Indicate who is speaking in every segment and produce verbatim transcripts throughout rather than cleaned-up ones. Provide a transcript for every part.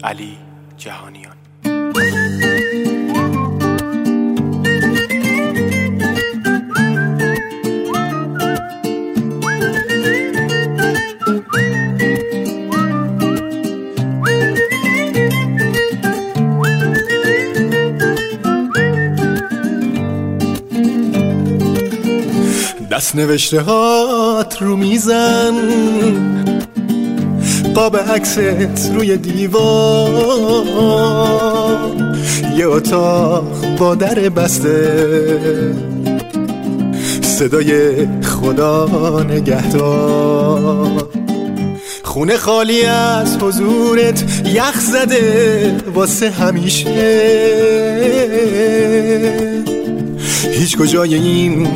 Speaker 1: علی جهانیان.
Speaker 2: دست نوشته هات رو میزن، قاب عکست روی دیوار، یه اتاق با در بسته، صدای خدا نگهدار، خونه خالی از حضورت، یخ زده واسه همیشه، هیچ کجای این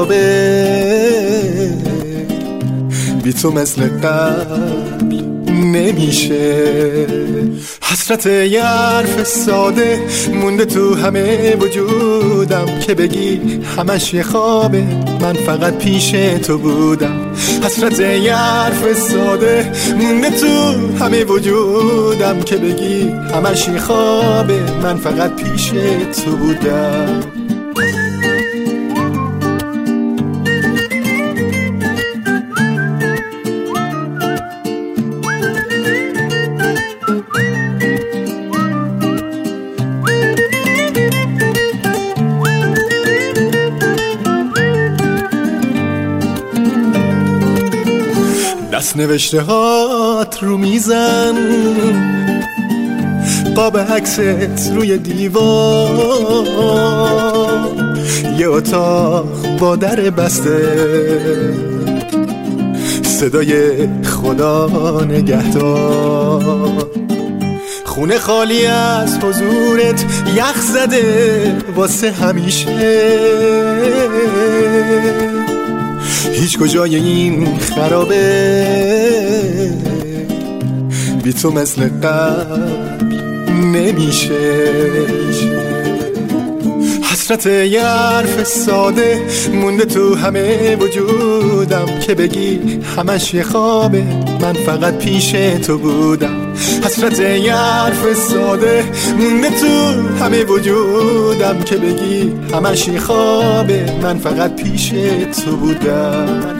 Speaker 2: خرابه بی تو مثل قبل نمیشه. حسرت یه حرف ساده مونده تو همه وجودم، که بگی همش یه خوابه من فقط پیش تو بودم. حسرت یه حرف ساده مونده تو همه وجودم، که بگی همش یه خوابه من فقط پیش تو بودم. دست نوشته هات رو میزن، قاب عکست روی دیوار، یه اتاق با در بسته، صدای خدا نگهدار، خونه خالی از حضورت، یخ زده واسه همیشه، هیچ کجای این خرابه بی تو مثل قبل نمیشه. حسرت یه حرف ساده مونده تو همه وجودم، که بگی همش یه خوابه من فقط پیش تو بودم. حسرت یه حرف ساده مونده تو همه وجودم، که بگی همش یه خوابه من فقط پیش تو بودم.